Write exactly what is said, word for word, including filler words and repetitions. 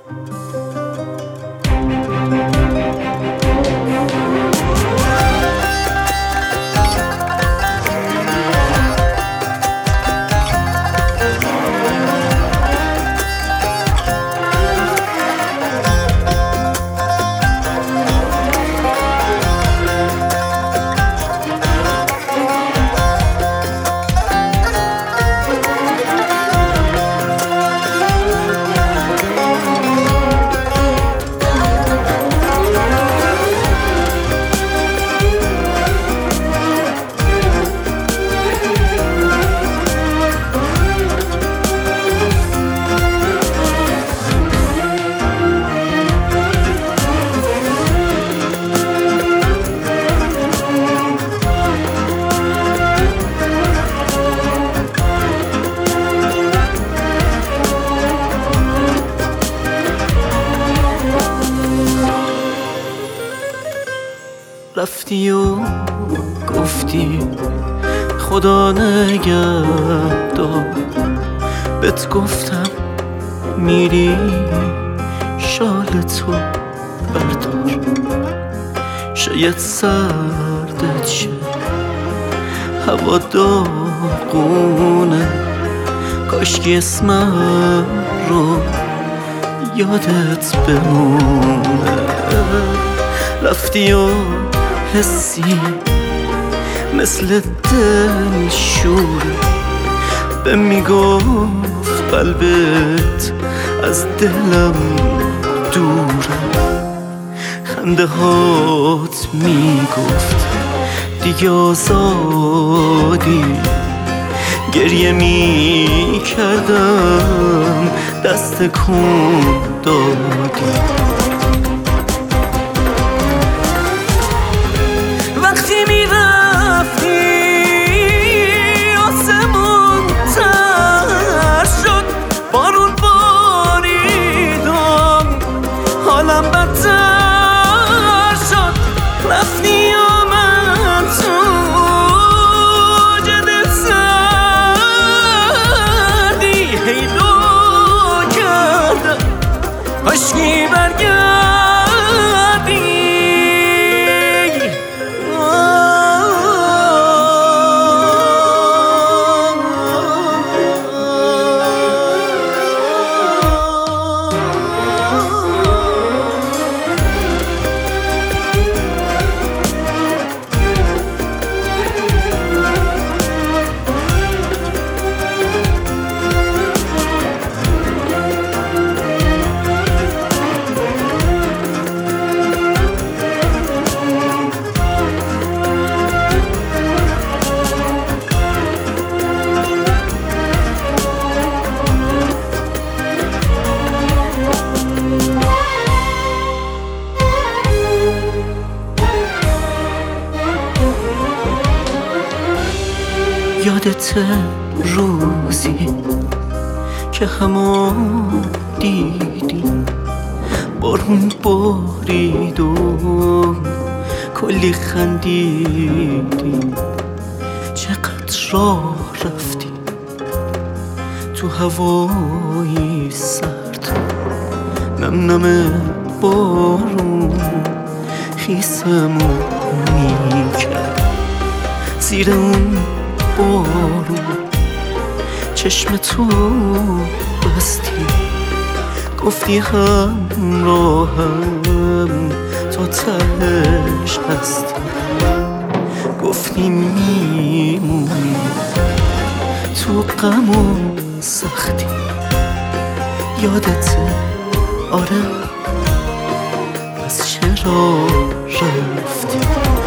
رفتی و گفتی خدا نگهدار، بهت گفتم میری شال تو بردار، شاید سردت شه هوا داغونه، کاشکی اسمم رو یادت بمونه. رفتی و حسی مثل دل شوره، به میگفت قلبت از دلم دوره، خنده هات میگفت دیگه آزادی، گریه میکردم دست کن دادی. کاشکی برگردی. یادت روزی که همو دیدیم، بارون بارید و کلی خندیدیم، چقدر راه رفتیم تو هوای سرد، نم نم بارون خیسمو میکرد، زیر اون بارون چشم تو بستی، گفتی همراهم تا تهش هستی، گفتی میمونی تو غم و سختی. یادت آره، پس چرا رفتی؟